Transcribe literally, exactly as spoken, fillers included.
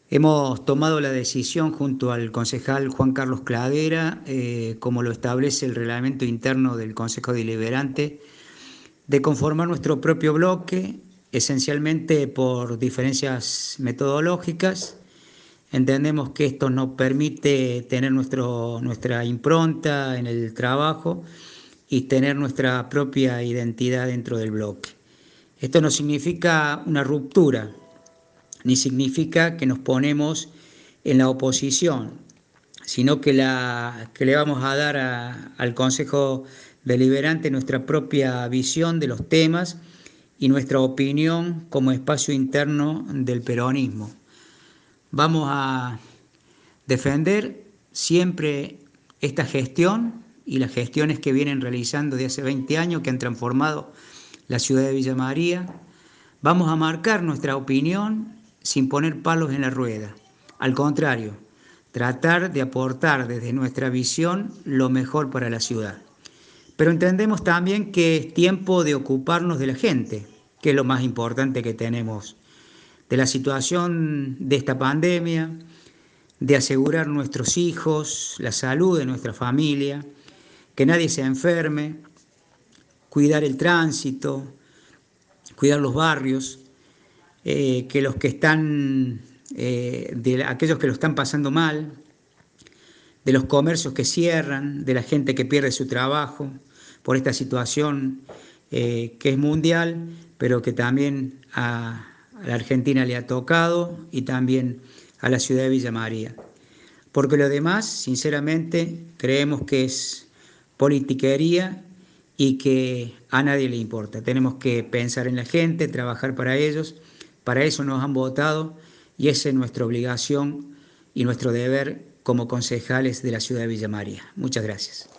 Hemos tomado la decisión junto al concejal Juan Carlos Cladera, eh, como lo establece el reglamento interno del Consejo Deliberante, de conformar nuestro propio bloque, esencialmente por diferencias metodológicas. Entendemos que esto nos permite tener nuestro, nuestra impronta en el trabajo y tener nuestra propia identidad dentro del bloque. Esto no significa una ruptura, ni significa que nos ponemos en la oposición, sino que, la, que le vamos a dar a, al Consejo Deliberante nuestra propia visión de los temas y nuestra opinión como espacio interno del peronismo. Vamos a defender siempre esta gestión y las gestiones que vienen realizando de hace veinte años que han transformado la ciudad de Villa María. Vamos a marcar nuestra opinión sin poner palos en la rueda. Al contrario, tratar de aportar desde nuestra visión lo mejor para la ciudad. Pero entendemos también que es tiempo de ocuparnos de la gente, que es lo más importante que tenemos, de la situación de esta pandemia, de asegurar nuestros hijos, la salud de nuestra familia, que nadie se enferme, cuidar el tránsito, cuidar los barrios, eh, que los que están, eh, de aquellos que lo están pasando mal, de los comercios que cierran, de la gente que pierde su trabajo por esta situación eh, que es mundial, pero que también a, a la Argentina le ha tocado y también a la ciudad de Villa María. Porque lo demás, sinceramente, creemos que es politiquería y que a nadie le importa. Tenemos que pensar en la gente, trabajar para ellos, para eso nos han votado y esa es nuestra obligación y nuestro deber como concejales de la ciudad de Villa María. Muchas gracias.